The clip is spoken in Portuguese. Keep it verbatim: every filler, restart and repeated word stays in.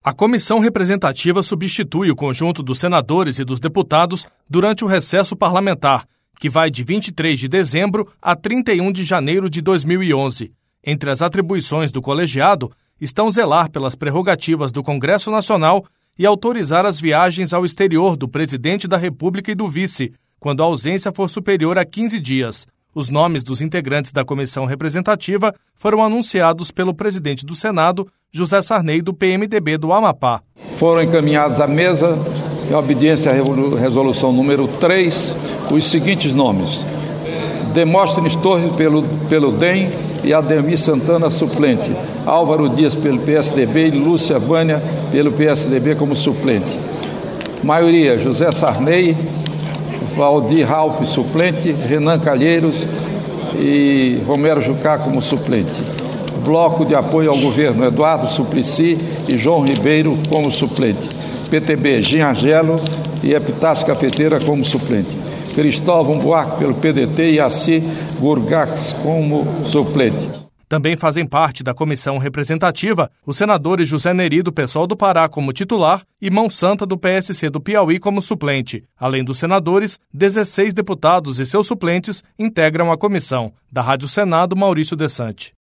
A comissão representativa substitui o conjunto dos senadores e dos deputados durante o recesso parlamentar, que vai de vinte e três de dezembro a trinta e um de janeiro de dois mil e onze. Entre as atribuições do colegiado estão zelar pelas prerrogativas do Congresso Nacional e autorizar as viagens ao exterior do presidente da República e do vice, quando a ausência for superior a quinze dias. Os nomes dos integrantes da comissão representativa foram anunciados pelo presidente do Senado, José Sarney, do P M D B do Amapá. Foram encaminhados à mesa, em obediência à resolução número três, os seguintes nomes: Demóstenes Torres pelo, pelo D E M e Ademir Santana suplente, Álvaro Dias pelo P S D B e Lúcia Vânia pelo P S D B como suplente. Maioria: José Sarney, Valdir Raup suplente, Renan Calheiros e Romero Jucá como suplente. Bloco de apoio ao governo: Eduardo Suplicy e João Ribeiro como suplente. P T B: Jean Angelo e Epitácio Cafeteira como suplente. Cristóvão Buarque pelo P D T e Assi Gurgax como suplente. Também fazem parte da comissão representativa os senadores José Neri, do P SOL do Pará, como titular, e Mão Santa, do P S C do Piauí, como suplente. Além dos senadores, dezesseis deputados e seus suplentes integram a comissão. Da Rádio Senado, Maurício Desante.